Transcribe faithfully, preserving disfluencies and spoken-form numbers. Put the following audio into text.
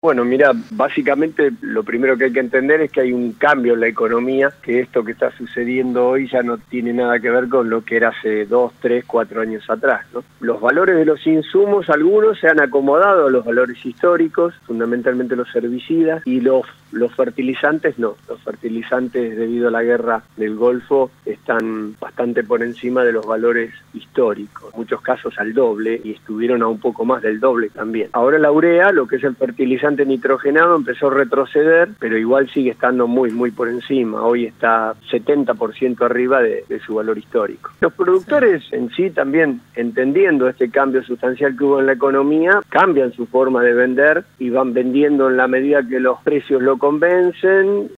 Bueno, mira, básicamente lo primero que hay que entender es que hay un cambio en la economía, que esto que está sucediendo hoy ya no tiene nada que ver con lo que era hace dos, tres, cuatro años atrás, ¿no? Los valores de los insumos, algunos se han acomodado a los valores históricos, fundamentalmente los herbicidas, y los, los fertilizantes no. Los fertilizantes, debido a la guerra del Golfo, están bastante por encima de los valores históricos, en muchos casos al doble, y estuvieron a un poco más del doble también. Ahora la urea, lo que es el fertilizante nitrogenado, empezó a retroceder, pero igual sigue estando muy, muy por encima. Hoy está setenta por ciento arriba de, de su valor histórico. Los productores en sí también, entendiendo este cambio sustancial que hubo en la economía, cambian su forma de vender y van vendiendo en la medida que los precios lo convencen